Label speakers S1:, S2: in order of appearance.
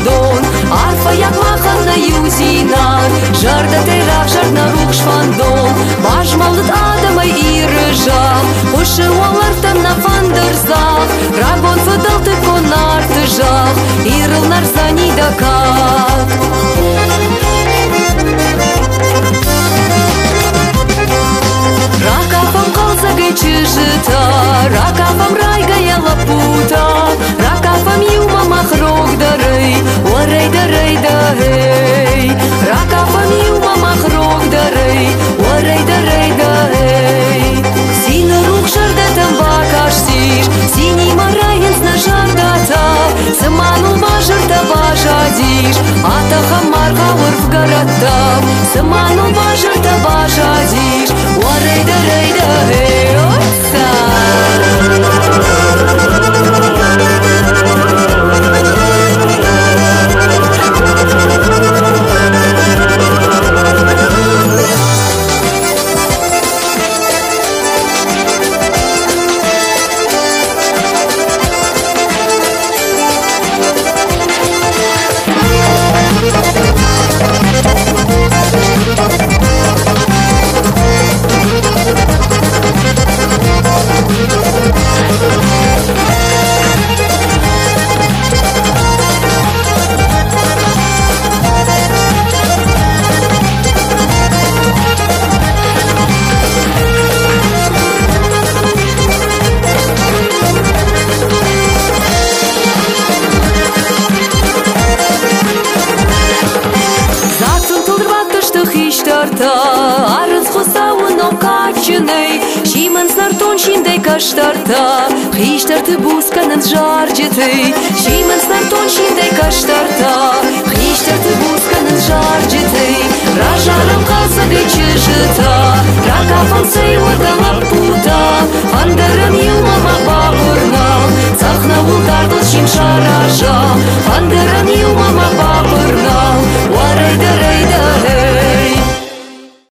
S1: фандон, арфа як маханна юзинар, жарда терах жарна рух шфандон, бажмалыт адамай ирыжах, уши олартан на фандырзах, рагон фыдылты конартыжах, ирыл нарзани дакат. Ракафам қалзагай чыжыта, ракафам райгая лапута, ракафам юма махрок дарай, уарай дарай дахей. Ракафам юма махрок дарай, уарай дарай дахей. Сина рух жардатам бакаштиш, синий марайын сна жардата, сыману мажырта бажадиш, атахам маргавыр в городам, сыману мажырта бажадиш, уарай дарай дахей. Arăți hostau în ocaciunei Și mă-ns narton și-ndei caștarta Hiștartă buscan-ns jargetei Și mă-ns narton și-ndei caștarta Hiștartă buscan-ns jargetei Rajaram casa de cejăta Racafam să